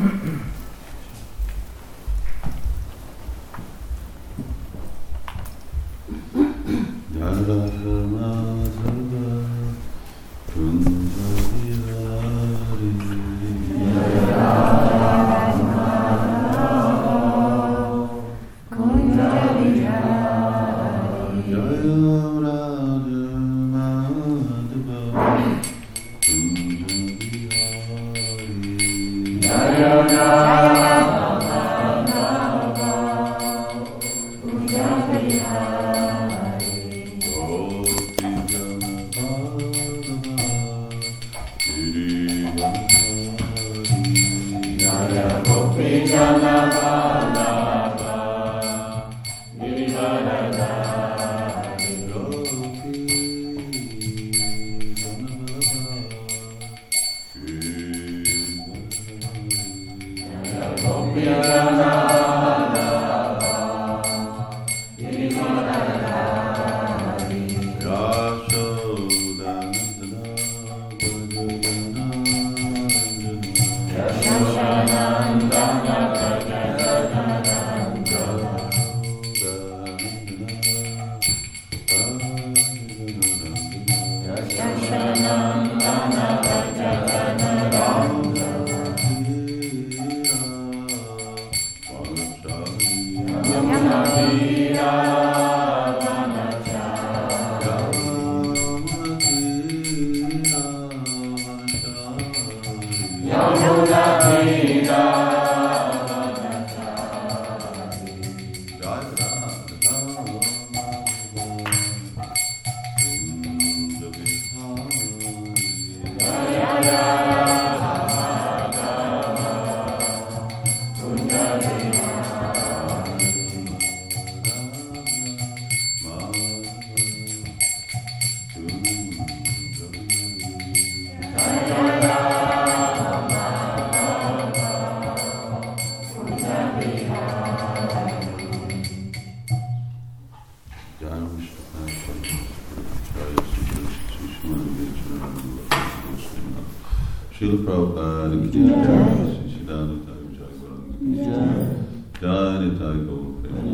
Srila Prabhupada ki jai, Siddhanta Thakur ki jai, Jai Nitai Gaur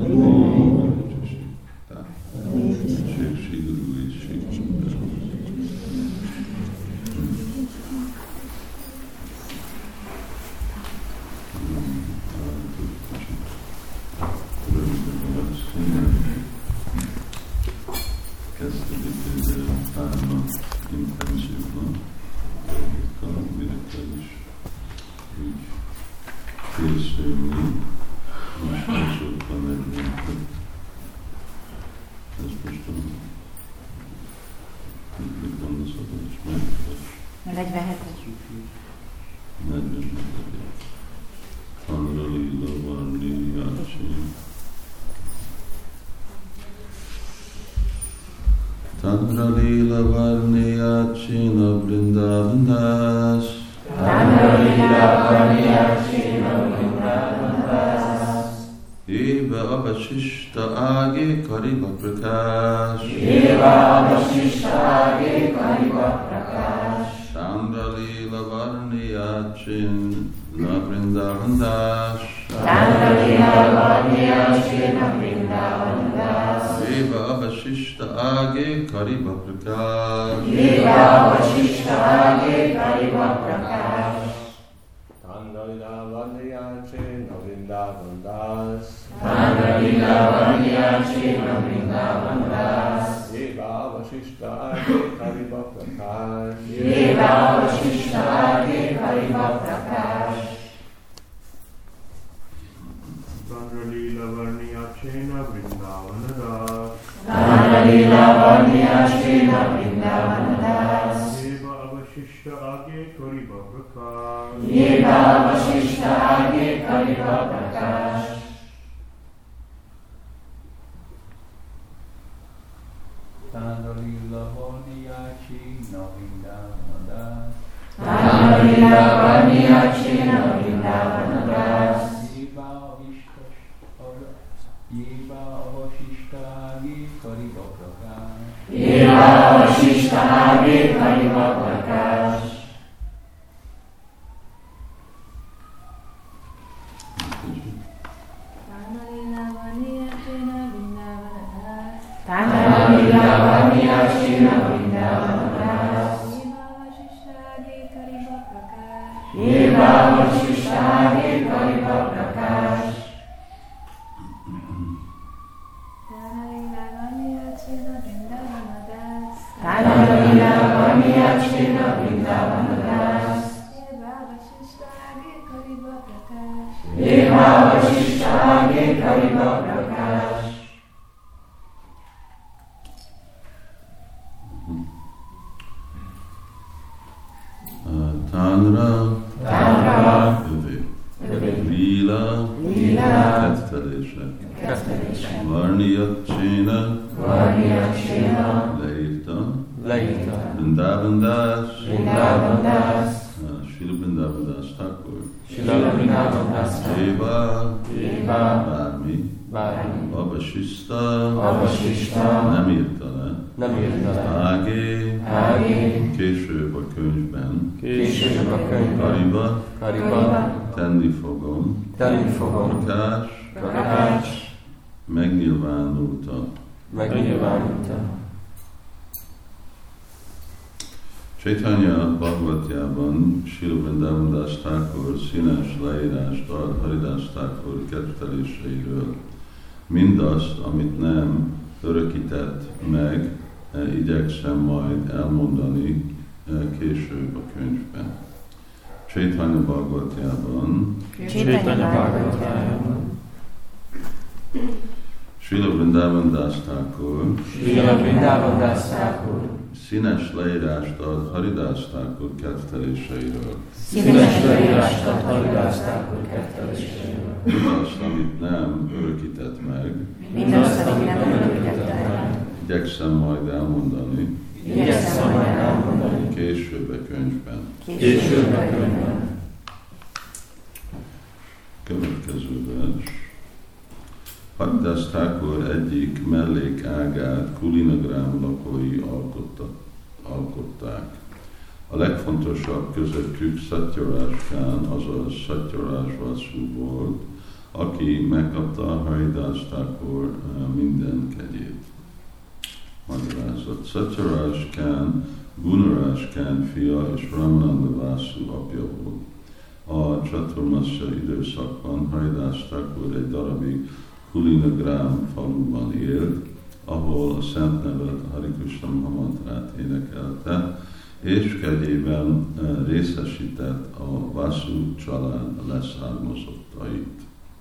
Premanande, Shri Guru Shri Tandra Lila Varniyachina Vrindavandas Tandra Lila Varniyachina Vrindavandas Eva Avashishta Age Kariva Prakash Eva Avashishta Age Kariva Prakash Tandra Lila Varniyachina Vrindavandas Tandra Lila Varniyachina Vrindavandas Eva Avashishta Age Kariva Prakash Eva Avashishta Age Kariva Prakash Tandra Lila Varniyachina Vrindavandas Tandra Lila Varniyachina Vrindavandas Eva Avashishta Age Kariva Prakash Eva Avashishta Age Kariva Prakash Tandra Lila Varniyachina Vrindavandas Tandra Lila Varniyachina Vrindavandas Eva Avashishta Age Kariva Prakash Eva Avashishta Age Kariva Prakash Tandra Lila Varniyachina Vrindavandas Tandra Lila Varniyachina Vrindavandas Eva Avashishta Age Kariva Prakash Eva Avashishta Age Kariva Prakash Tanra, Lila, kettelése. Varniyacséna, leírta. Vrindavan Das, Srila Vrindavan Das Thakur. Éva, bármi, Vasista, nem írta le. Ágé, később a könyvben. Kariba, tenni fogom. Prakás, megnyilvánulta. Chaitanya Bhagavatjában Srila Vrindavan Das Thakur színes leírást ad Haridas Thakur ketteléseiről. Mindazt, amit nem örökített meg, igyekszem majd elmondani később a könyvben. Chaitanya Bhagavatjában Srila Vrindavan Das Thakur színes leírást ad Haridas Thakur ketteléseiről. Mindazt, amit nem örökített meg, igyekszem majd elmondani később a könyvben. Következő vers. Haridas Thakur egyik mellékágát Kulinagram lakói alkották. A legfontosabb közöttük Satyaraj Khan, azaz Satyaraj Vasu volt, aki megkapta Haridas Thakur minden kegyét. Magyarázat. Satyaraj Khan Gunaraj Khan fia és Ramananda Vasu apja volt. A Chaturmasya időszakban Haridas Thakur egy darabig Kulinagram faluban élt, ahol a szent nevet Hare Krishna Mahamantrát énekelte, és kegyében részesített a Vasu család leszármazottait.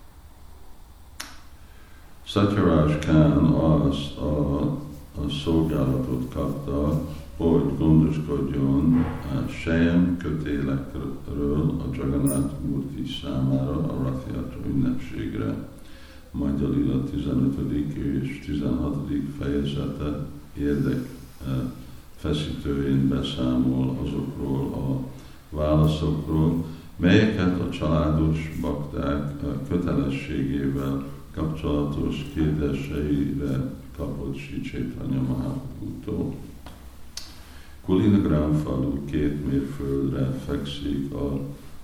Satyaraj Khan azt a szolgálatot kapta, hogy gondoskodjon sejem kötélekről a Jagannath Murti számára a Rath-jatra ünnepségre. Magyar Lila 15. és 16. fejezete érdekfeszítőjén beszámol azokról a válaszokról, melyeket a családos bakták kötelességével kapcsolatos kérdéseire kapott Sri Chaitanya Mahaprabhutól. Kulinagram falu 2 mérföldre fekszik a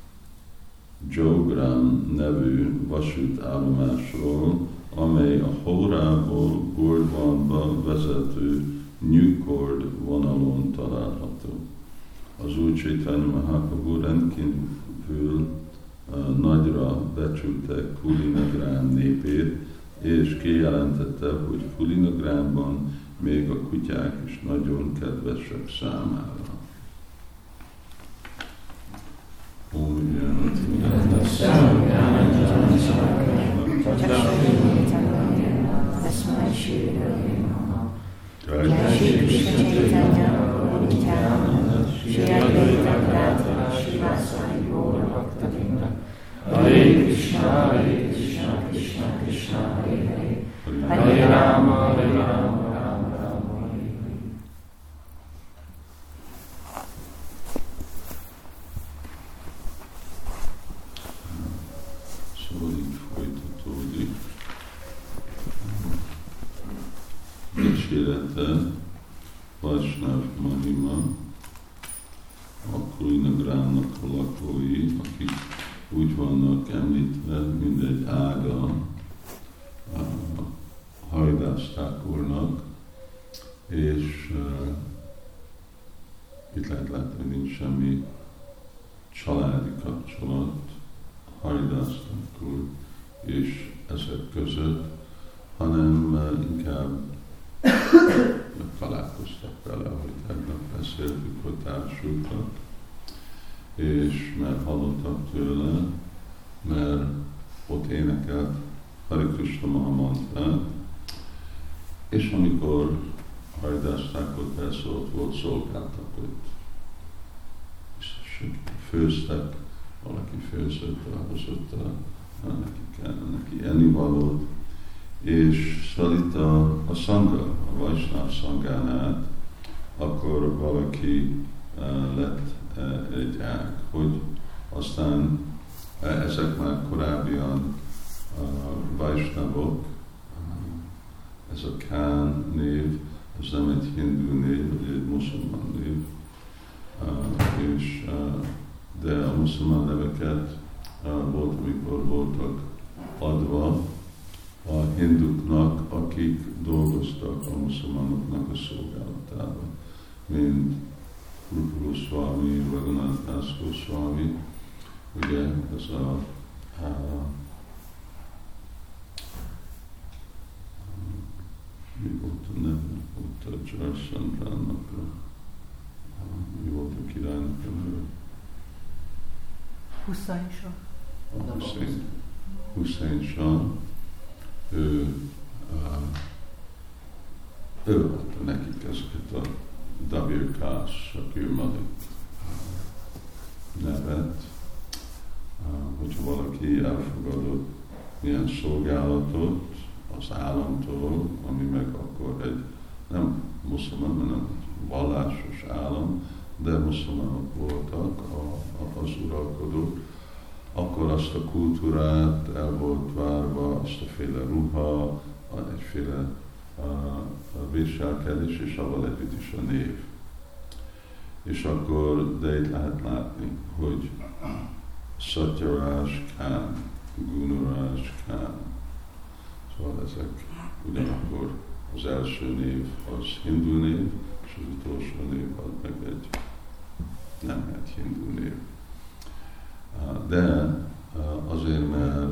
Jogram nevű vasútállomásról, amely a Hórából Gordwanba vezető Newcord vonalon található. Az Úr Chaitanya Mahaprabhu rendkívül nagyra becsülte Kulinagram népét, és kijelentette, hogy Kulinagramban még a kutyák is nagyon kedvesek számára. Hare Krishna, Hare Krishna, Krishna Krishna, Hare Hare, Hare Rama, Hare Rama, Rama Rama, Hare Hare. Szóval így folytatódik. Dicsérete, Vaisnav Mahima, a Kulinagramnak a lakói, akik úgy vannak említve, mint egy ága a Haridász Thakurnak, és itt lehet látni, hogy nincs semmi családi kapcsolat Haridász Thakur és ezek között, hanem inkább találkoztak vele, hogy tegnap beszéltük, hogy társultak, és mert hallottak tőle, mert ott énekelt Hare Krishna Mahamantrát, és amikor Haridász Thakur persze ott volt, szolgáltak őt. És főztek, valaki főzött, hozott neki ennivalót, és szóval itt a szanga, a Vajsnáv szangánál, akkor valaki lett egy ág, hogy aztán ezek már korábbian Vajsnavok, ez a Kán név, ez nem egy hindu név, egy muszulmán név, és de a muszulmán neveket volt, amikor voltak adva a hinduknak, akik dolgoztak a muszulmánoknak a szolgálatában, mint Rupa Goswami, Raghunath Das Goswami, ugye ez mi volt a neve? Ott a Jarasandrának, mi volt a királynak a neve? Hussein Shah, ő adta nekik ezeket a Dabir Kás, a Kürmalik nevet, hogyha valaki elfogadott milyen szolgálatot az államtól, ami meg akkor egy nem muszulmán, hanem vallásos állam, de muszulmánok voltak az uralkodók, akkor azt a kultúrát el volt várva, azt a féle ruha, egyféle viselkedés, és avval együtt is a név. És akkor, de itt lehet látni, hogy Satyaraj Khan, Gunaraj Khan, szóval ezek ugyanakkor az első név az hindu név, és az utolsó név az meg egy nem egy hindu név. De azért, mert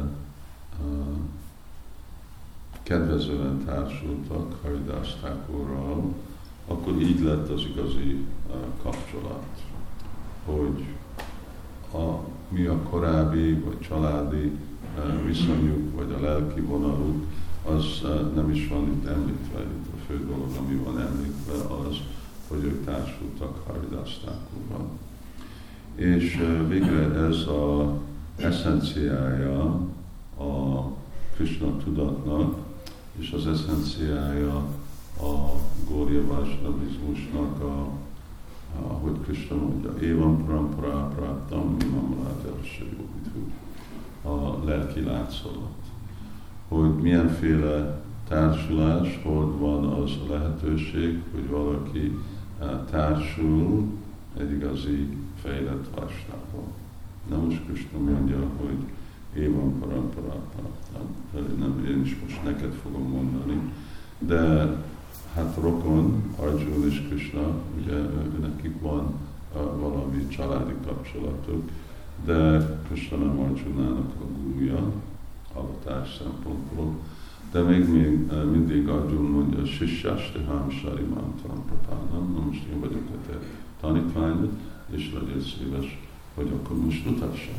kedvezően társultak Haridász Thakurral, akkor így lett az igazi kapcsolat, hogy mi a korábbi vagy családi viszonyuk, vagy a lelki vonaluk, az nem is van itt említve. Itt a fő dolog, ami van említve, az, hogy ők társultak Haridász Thakurral. És végre ez az eszenciája a Krishna tudatnak, és az eszenciája a Gaudiya Vaishnavizmusnak, ahogy Krishna mondja, Evam Parampara Praptam Imam Rajarsa Yovidhu, a lelki látszalat. Hogy milyenféle társulás, hogy van az a lehetőség, hogy valaki társul egy igazi fejlett Vaishnava. Na most Krishna mondja, hogy Evam Parampara Praptam, nem én is most neked fogom mondani, de hát rokon, Arjuna és Krishna, ugye nekik van valami családi kapcsolatuk, de Krishna nem Arjunának a gurúja, avatás szempontból, de még mindig Arjuna mondja, Sishyastiham Sharimam Parampapánam, na most én vagyok a te tanítványod, és legyél szíves, hogy akkor most mutassa.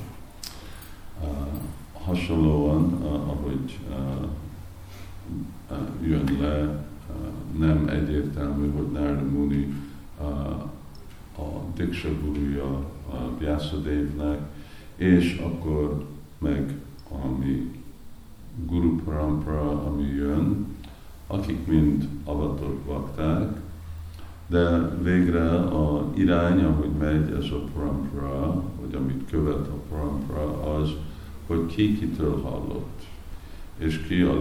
Hasonlóan, ahogy jön le, nem egyértelmű, hogy Narada Muni a Diksha gurúja Vyasadevnek, és akkor meg ami Guru Parampara, ami jön, akik mind avatott bakták, de végre a irány, ahogy megy ez a parampara, vagy amit követ a parampara, az, hogy ki kitől hallott, és ki a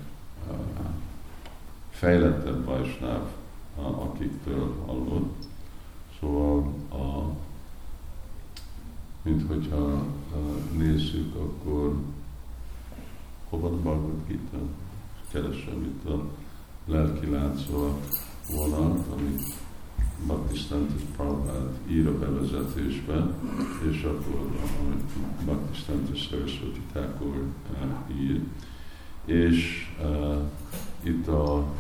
legfejlettebb Vaisnáv, akiktől hallott. Szóval mint hogyha nézzük, akkor hova a Bhagavad Gita? Keresem itt a lelki látszó vonat, amit Bhaktisiddhanta Prabhupád ír a bevezetésbe, és akkor Bhaktisiddhanta Saraswati Thakur ír. És itt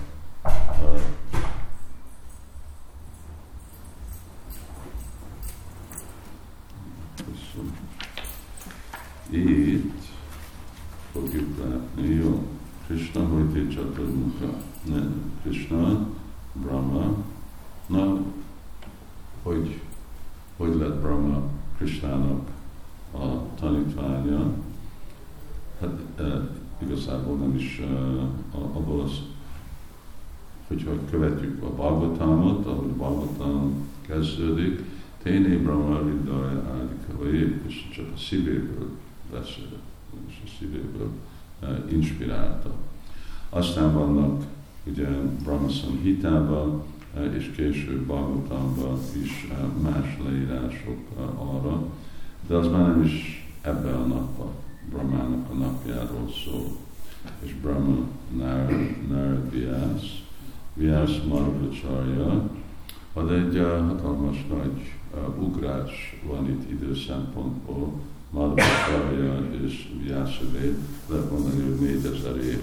itt fogjuk látni, jó, Krishna Hoiti Csaturmukha, Krishna, Brahma, na, hogy lett Brahma Krishnának a tanítványa? Hát igazából nem is abból az, hogyha követjük a Bhagavatamot, ahogy Bhagavatam kezdődik, Téné Brahma Hridaya Ádikavai, és csak a szívéből beszél, és a szívéből inspirálta. Aztán vannak ugye Brahma Samhitában, és később Bhagavatamban is más leírások arra, de az már nem is ebben a napban, Brahmának a napjáról szól. És Brahma Narad Vyas Madhvacharya, az egy hatalmas nagy ugrás van itt időszempontból, Madhvacharya és Vyasadeva, lehet mondani, hogy 4000 év.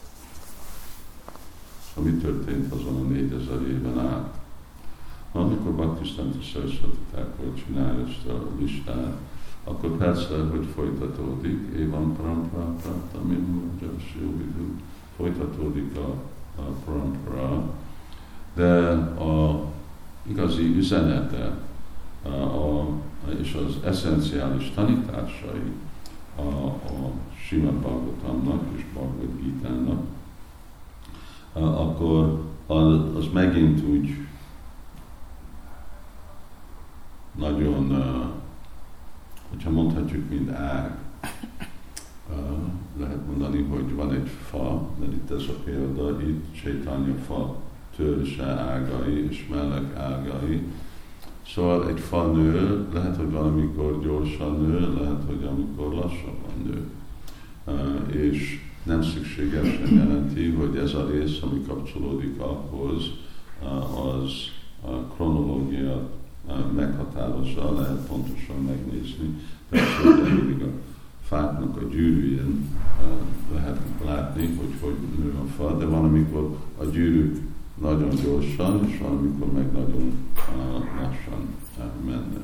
Mi történt azon a 4000 éven át? Amikor Bhaktisiddhanta Saraswati Thakur csinálja ezt a listát, akkor persze, hogy folytatódik, Évan Parampara, Tamim Javasidhu, folytatódik a parampara, de a igazi üzenete és az eszenciális tanításai a Srimad Bhagavatamnak és Bhagavad Gita-nak, akkor az megint úgy nagyon, hogyha mondhatjuk, mint ág, lehet mondani, hogy van egy fa, mert itt ez a példa, itt Chaitanya fa törzse ágai és mellek ágai. Szóval egy fa nő, lehet, hogy valamikor gyorsan nő, lehet, hogy amikor lassabban nő. És nem szükségesen jelenti, hogy ez a rész, ami kapcsolódik ahhoz, az a kronológia meghatározza, lehet pontosan megnézni. Persze, hogy mindig a fáknak a gyűrűjén lehet látni, hogy nő a fa, de van, amikor a gyűrűk nagyon gyorsan, és van, amikor meg nagyon lassan mennek.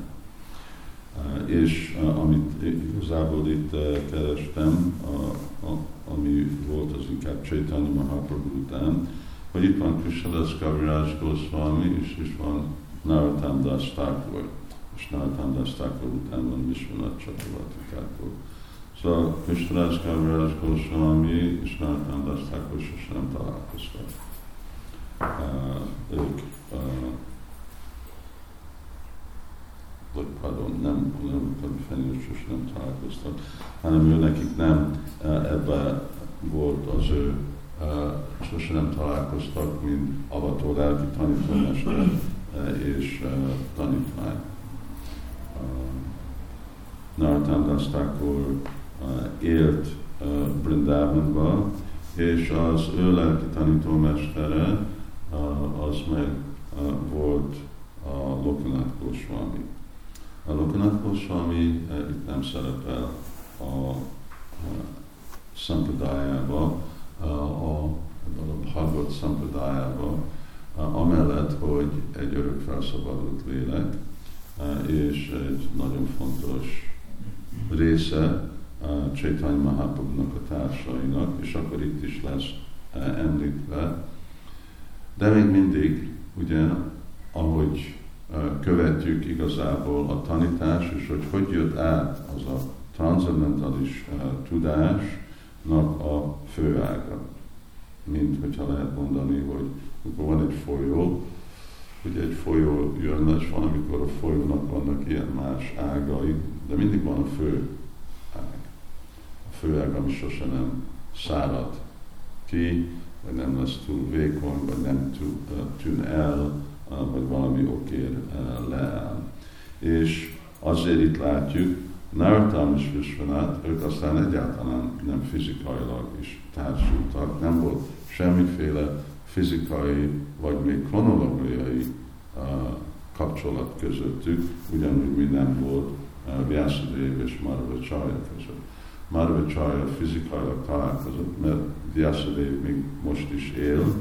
És amit igazából itt kerestem, ami volt az inkább Chaitanya Mahaprabhu után, hogy itt van Krishnadas Kaviraj Goswami, és is van Narottam Das Thakur, és Narottam Das Thakur után van Vishwanath Chakravarti Thakur. Szóval Krishnadas Kaviraj Goswami és Narottam Das Thakur sosem nem találkoztak. Ők nem Fenyős nem találkoztak, hanem ő nekik nem ebben volt az ő, sosem nem találkoztak, mint avató lelki tanítómester és tanítvány. Narottam Das Thakur élt Brindavanban, és az ő lelki tanítómestere az meg volt a Lokanath Goswami. A Lokanath Goswami itt nem szerepel a Sampradájába, a Bhagavad Sampradájába, amellett, hogy egy örök felszabadult lélek, és egy nagyon fontos része Chaitanya Mahaprabhunak a társainak, és akkor itt is lesz említve. De még mindig, ugye, ahogy követjük igazából a tanítás, és hogy jött át az a transzendentális tudásnak a főága. Mint hogyha lehet mondani, hogy amikor van egy folyó, ugye egy folyó jön, és van, amikor a folyónak vannak ilyen más ágai, de mindig van a fő ág. A fő ág, ami sosem nem szárad ki, vagy nem lesz túl vékony, vagy nem tűn el, vagy valami okért leáll. És azért itt látjuk, Narottam és Vishwanath, ők aztán egyáltalán nem fizikailag is társultak, nem volt semmiféle fizikai vagy még kronológiai kapcsolat közöttük, ugyanúgy mi nem volt Vyasadeva és Madhvacharya között. Madhvacharya fizikailag találkozott, mert Vyasadeva még most is él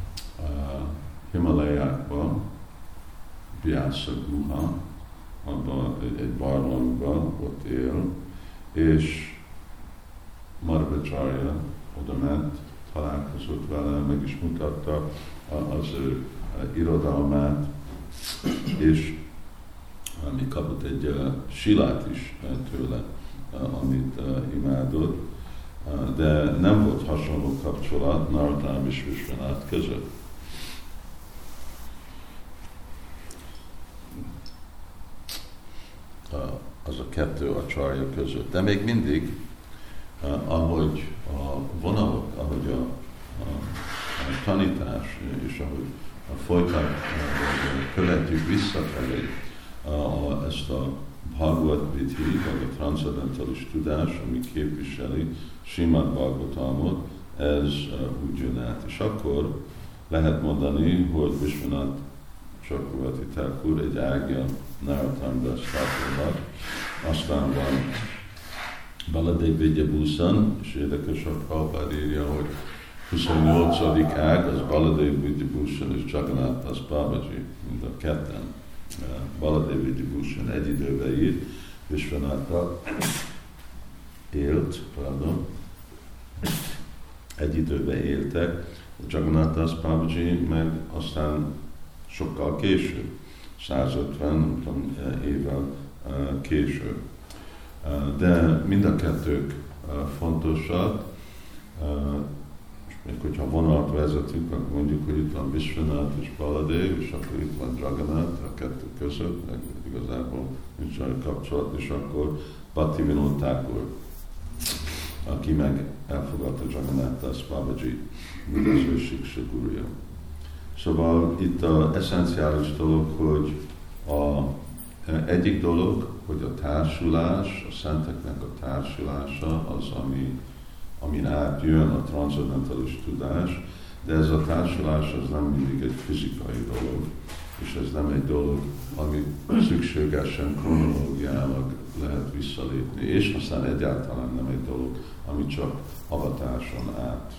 Himalajákban, Vyasa Guha, abban egy barlangban ott él, és Madhvacharya oda ment, találkozott vele, meg is mutatta az ő irodalmát, és mi kapott egy silát is tőle, amit imádott, de nem volt hasonló kapcsolat Narottam és Vishwanath között. Az a kettő acharya között. De még mindig, ahogy a vonalak, ahogy a tanítás, és ahogy követjük visszafelé ezt a Bhagavad Vidhi, vagy a transzendentális tudás, ami képviseli Srimad Bhagavatamot, ez úgy jön át. És akkor lehet mondani, hogy Vishwanath Chakravarti Thakur egy ágja Narottam Das Thakurnak, aztán van Baladev Vidyabhushan, és érdekes, hogy Prabhupád írja, hogy 28. ág, az Baladev Vidyabhushan és Jagannath Das Babaji, mind a ketten. Baladev Vidyabhushan egy időben írt, Vishwanath élt, egy időben éltek, Jagannath Das Babaji meg aztán sokkal később, 150 évvel később. De mind a kettők fontosak, és még hogyha vonalat vezetünk, akkor mondjuk, hogy itt van Vishwanath és Baladev, és akkor itt van Jagannath a kettő között, meg igazából nincs olyan kapcsolat, és akkor Bhaktivinoda Thakur, aki meg elfogadta Jagannath Das Babaji, mint az ő Siksha gurúja. Szóval itt az eszenciális dolog, hogy egyik dolog, hogy a társulás, a szenteknek a társulása az, amin átjön a transzendentális tudás, de ez a társulás az nem mindig egy fizikai dolog, és ez nem egy dolog, ami szükségesen kronológiának lehet visszalépni, és aztán egyáltalán nem egy dolog, ami csak avatáson át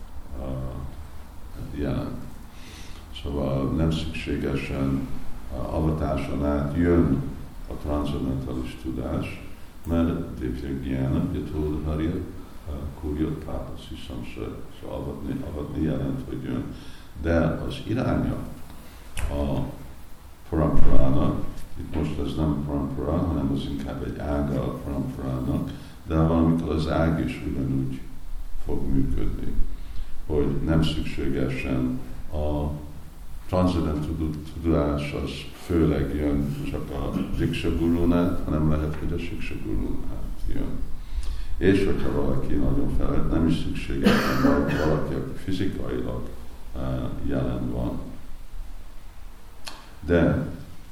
jelent. Szóval nem szükségesen avatáson át jön a transzendentális tudás, mert Divya Gyana, Yathoda Harya, Kuryat Pápasz Hiszamsa, szóval avatni jelent, hogy jön. De az iránya a paramparának, itt most ez nem parampara, hanem az inkább egy ága a paramparának, de valamikor az ág is ugyanúgy fog működni, hogy nem szükségesen a transzendentális tudás az főleg jön csak a Diksha Gurunál, hanem lehet, hogy a Siksha Gurunál jön. És hogyha valaki nagyon felett, nem is szükségesen valaki, aki fizikailag jelen van. De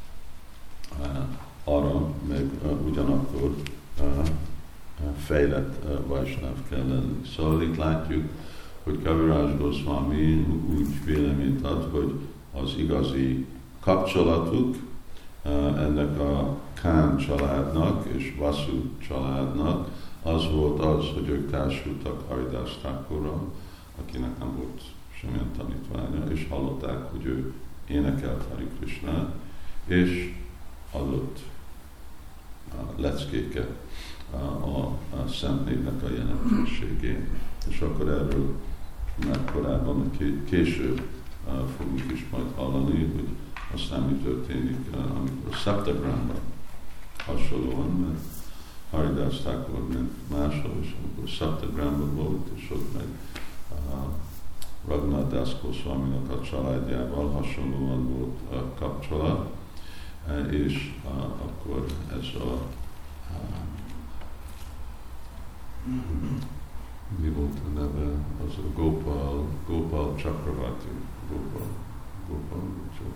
arra meg ugyanakkor fejlett Vaisnáv kell lenni. Szóval itt látjuk, hogy Kaviraj Goswami úgy véleményt ad, hogy az igazi kapcsolatuk ennek a Kán családnak és Vasu családnak az volt az, hogy ők társultak Haridas Thakurral, akinek nem volt semmilyen tanítványa, és hallották, hogy ő énekelt Hari Krishnát, és adott leckéket a Szent Névnek a jelentőségén. És akkor erről már korábban, később fogunk is majd hallani, hogy aztán mi történik, amikor Saptagramba hasonlóan, mert Haridas Thakur ment máshol, és amikor Saptagramba volt, és ott meg Raghunath Das Goswaminak a családjával hasonlóan volt a kapcsolat, és akkor ez a mi volt a neve? Az a Gopal Chakravarti. Gopal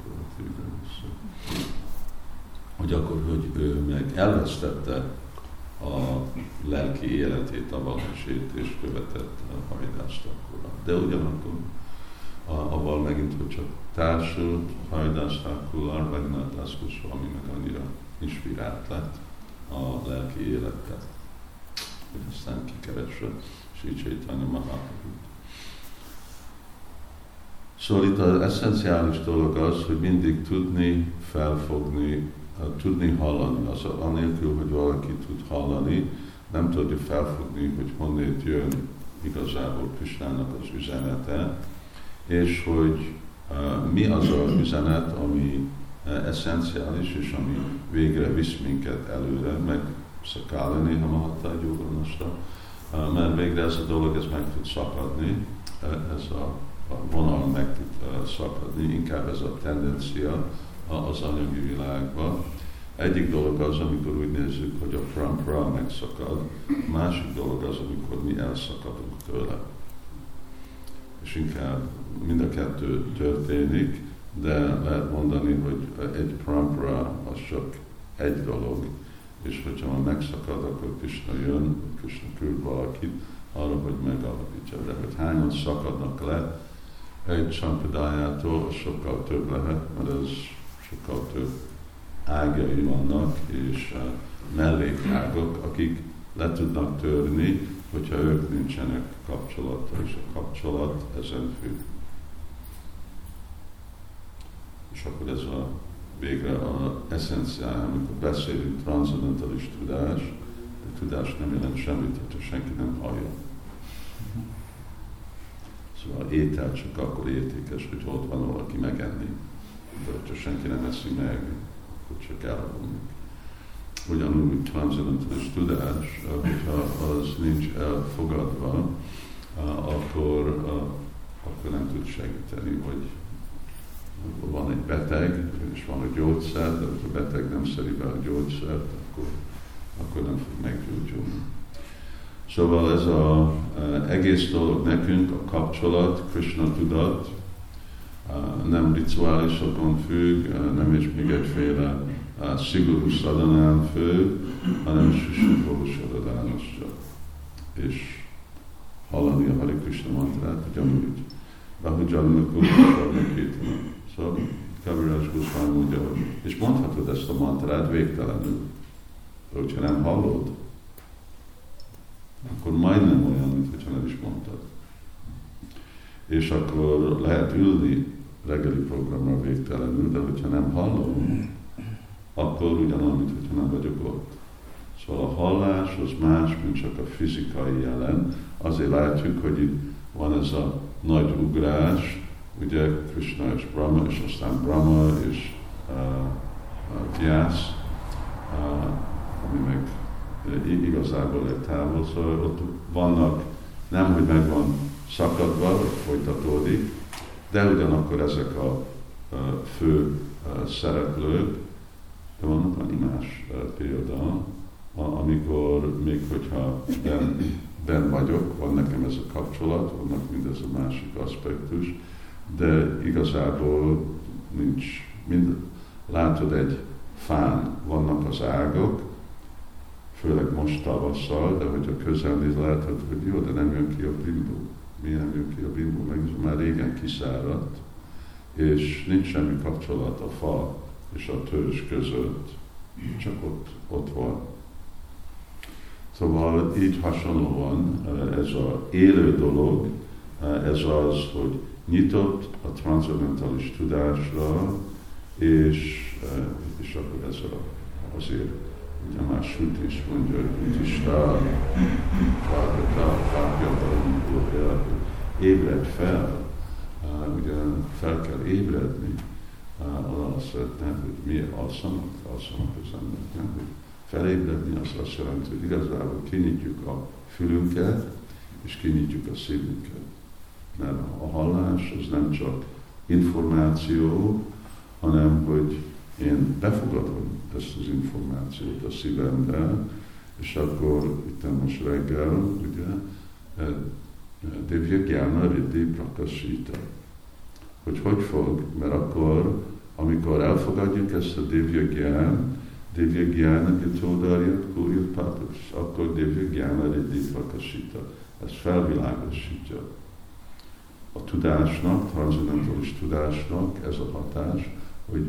Chakravarti. Hogy akkor, hogy ő meg elvesztette a lelki életét, a valósét és követett a Haridász Thakurral. De ugyanakkor avval megint, hogy csak társult Haridász Thakurral, Raghunath Das Goswami meg annyira inspirált lett a lelki élettel, hogy aztán kikeresse Sri Chaitanya Mahaprabhut. Szóval itt az eszenciális dolog az, hogy mindig tudni, felfogni, tudni hallani. Az anélkül, hogy valaki tud hallani, nem tudja felfogni, hogy honnét jön igazából Krisnának az üzenete, és hogy mi az az üzenet, ami eszenciális, és ami végre visz minket előre, meg Sakálani Hamahatta Yoganasra, mert végre ez a dolog ez meg tud szakadni, ez a vonal meg tud szakadni, inkább ez a tendencia az anyagi világban. Egyik dolog az, amikor úgy nézzük, hogy a parampara megszakad, másik dolog az, amikor mi elszakadunk tőle. És inkább mind a kettő történik, de lehet mondani, hogy egy parampara az csak egy dolog, és hogyha megszakad, akkor Krishna jön, Krishna küld valakit arra, hogy megalapítsa. De hogy hányan szakadnak le egy sampradájától, az sokkal több lehet, mert ez sokkal több ágai vannak, és mellékágok, akik le tudnak törni, hogyha ők nincsenek kapcsolattal, és a kapcsolat ezen függ. És akkor ez a végre az eszenciája, amikor beszélünk transzendentális tudás, de tudás nem jelent semmit, hogyha senki nem hallja. Szóval étel csak akkor értékes, hogy ott van valaki megenni, de hogyha senki nem eszi meg, akkor csak elvonjuk. Ugyanúgy transzendentális tudás, hogyha az nincs elfogadva, akkor nem tud segíteni, hogy van egy beteg, és van egy gyógyszer, de ha a beteg nem szedi be a gyógyszert, akkor nem fog meggyógyulni. Szóval ez az egész dolog nekünk, a kapcsolat, Krishna tudat, nem rituálisokon függ, nem is még egyféle szigorú szadanán függ, hanem Sisubhósadadánosra. És hallani a Hare Krishna mantrát, ugyanúgy. Szóval Kaviraj Goswami mondja, és mondhatod ezt a mantrát végtelenül, de hogyha nem hallod, akkor majdnem olyan, mint hogyha nem is mondtad. És akkor lehet ülni reggeli programra végtelenül, de hogyha nem hallom, akkor ugyanolyan, mint hogyha nem vagyok ott. Szóval a hallás az más, mint csak a fizikai jelen. Azért látjuk, hogy itt van ez a nagy ugrás, ugye Krishna és Brahma, és aztán Brahma és Vyász, ami meg igazából egy távol, szóval ott vannak, nem, hogy meg van szakadva, vagy folytatódik, de ugyanakkor ezek a fő szereplők, de vannak annyi más példa, amikor még hogyha ben vagyok, van nekem ez a kapcsolat, vannak mindez a másik aspektus, de igazából nincs, látod egy fán, vannak az ágak, főleg most tavasszal, de hogyha közelnéz, látod, hogy jó, de nem jön ki a bimbó. Miért nem jön ki a bimbó? Meg már régen kiszáradt, és nincs semmi kapcsolat a fa és a törzs között, csak ott van. Szóval így hasonlóan ez az élő dolog, ez az, hogy nyitott a transzendentális tudásra, és akkor ez azért, ugye már Sut is mondja, hogy Utista, ébredj fel, ugye fel kell ébredni, azt szeretne, hogy mi alszanak az emberek, nem? Hogy felébredni azt jelenti, hogy igazából kinyitjuk a fülünket, és kinyitjuk a szívünket. Mert a hallás az nem csak információ, hanem hogy én befogadom ezt az információt a szívembe, és akkor itt most reggel, ugye, Divya Gyana Riddhi Prakasita. Hogy fog, mert akkor, amikor elfogadjuk ezt a Divya Gyán, Divya Gyana Gitodarjat Kúrjat Pápus, akkor Divya Gyana Riddhivakasita. Ez felvilágosítja. A tudásnak, transzendentális tudásnak ez a hatás, hogy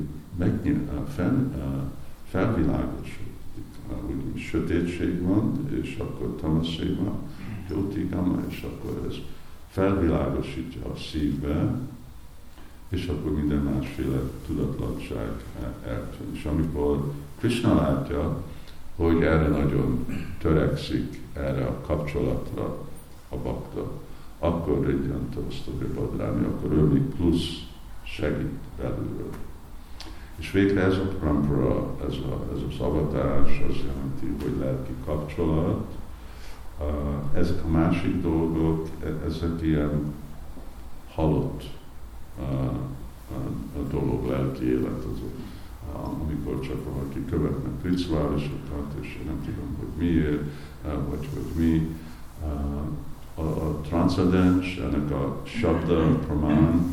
felvilágosít. Úgy sötétség van, és akkor tamaszség van, jótigama, és akkor ez felvilágosítja a szívbe, és akkor minden másféle tudatlanság eltűn. És amikor Krishna látja, hogy erre nagyon törekszik, erre a kapcsolatra a bakta, akkor Riddhyanto Sztoribadráni, akkor ő még plusz segít belülről. És végre ez a parampara, ez az avatás, az jelenti, hogy lelki kapcsolat. Ezek a másik dolgok, ezek ilyen halott a dolog, lelki élet, amikor csak valaki követnek rituálisokat, és nem tudom, hogy miért, vagy hogy mi. A transzcendens, ennek a sabda, pramán,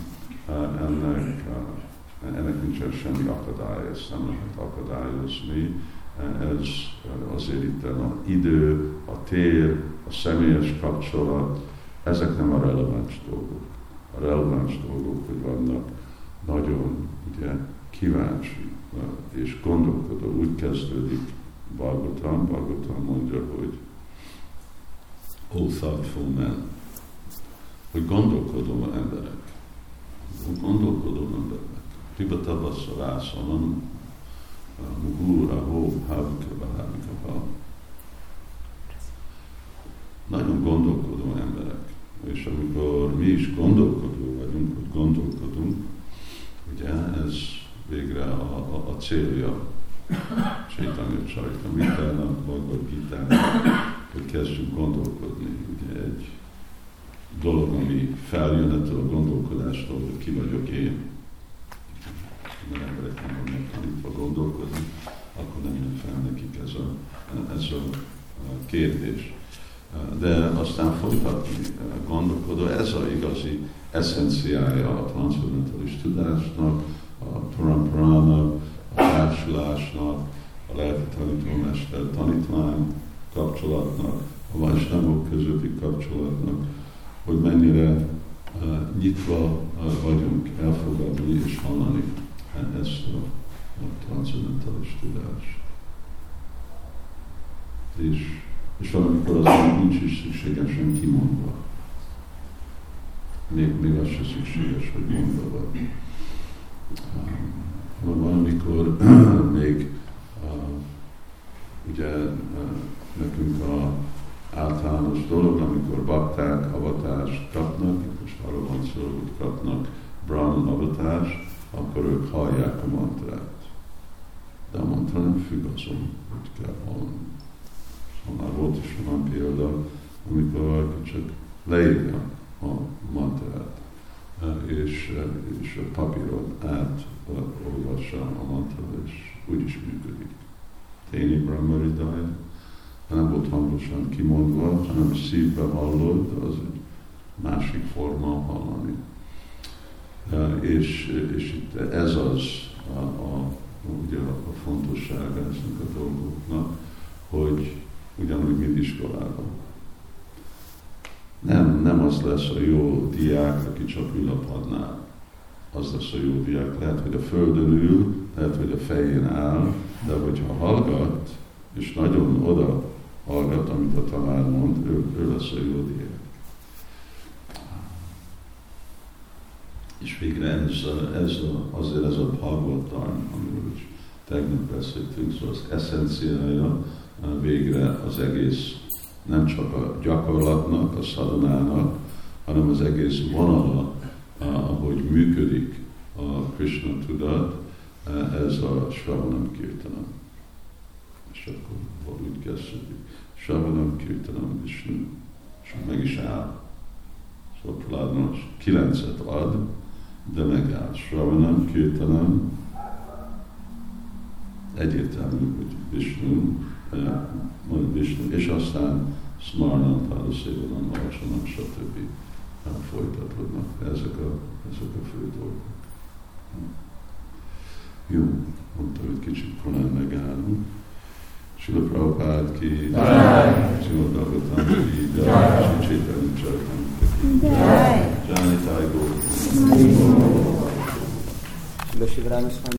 ennek nincsen semmi akadály, ezt nem lehet akadályozni. Ez azért itt az idő, a tér, a személyes kapcsolat, ezek nem a releváns dolgok. A releváns dolgok, hogy vannak nagyon ugye, kíváncsi és gondolkodó. Úgy kezdődik Bhagavatam mondja, hogy all thoughtful men, hogy gondolkodó emberek. Tibatabassa rászanam, mugura hó, hávika. Nagyon gondolkodó emberek. És amikor mi is gondolkodó vagyunk, hogy gondolkodunk, ugye ez végre a célja Chaitanya Charitamrita-nak, Bhagavad Gita-nak, hogy kezdjünk gondolkodni. Ugye egy dolog, ami feljön ettől a gondolkodástól, hogy ki vagyok én. Mert emberek nem vannak tanítva gondolkodni, akkor nem jön fel nekik ez a kérdés. De aztán folytatni gondolkodó, ez az igazi eszenciája a transzcendentális tudásnak, a paramparának, a társulásnak, a lelki tanítómester tanítvány kapcsolatnak, a vajsnavok közötti kapcsolatnak, hogy mennyire nyitva vagyunk elfogadni és hallani ezt a transzcendentális tudást. És valamikor azon nincs is szükségesen kimondva. Még az sem szükséges, hogy mondva vagy. Valamikor még ugye nekünk az általános dolog, amikor bakták avatást kapnak, most arról van szó, hogy kapnak Brahman avatást, akkor ők hallják a mantrát. De a mantra nem függ azon, hogy kell hallani. Már volt is olyan példa, amikor valaki csak leírja a mantrát, és a papíron átolvassa a mantrát, és úgy is működik. Téni Brahmaridaya, nem volt hangosan kimondva, hanem szívbe hallod, de az egy másik forma hallani. És itt ez az ugye a fontossága eznek a dolgoknak, hogy ugyanúgy, mint iskolában. Nem az lesz a jó diák, aki csak ül a padnál. Az lesz a jó diák. Lehet, hogy a földön ül, lehet, hogy a fején áll, de hogyha hallgat, és nagyon oda hallgat, amit a tanár mond, ő lesz a jó diák. És végre azért ez a Bhagavatam, amiről is tegnap beszéltünk, szóval az eszenciája végre az egész, nem csak a gyakorlatnak, a szadanának, hanem az egész vonala, ahogy működik a Krishna tudat, ez a Shravanam Kirtanam. És akkor úgy kezdődik. Shravanam Kirtanam Vishnu, és meg is áll. Szóval Prahlad most 9-et ad, de megáll. Shravanam Kirtanam, egyértelmű, hogy Vishnu, és aztán Smarnam, Pádaszévanam, Arcsanam, stb. Folytatódnak. Ezek a fő dolgok. Jó, mondta, hogy kicsit talán megállunk. Srila Prabhupád ki, Srimad Bhagavatam ki, Sri Chaitanya Charitamrita ki, Jai Nitai Gaur.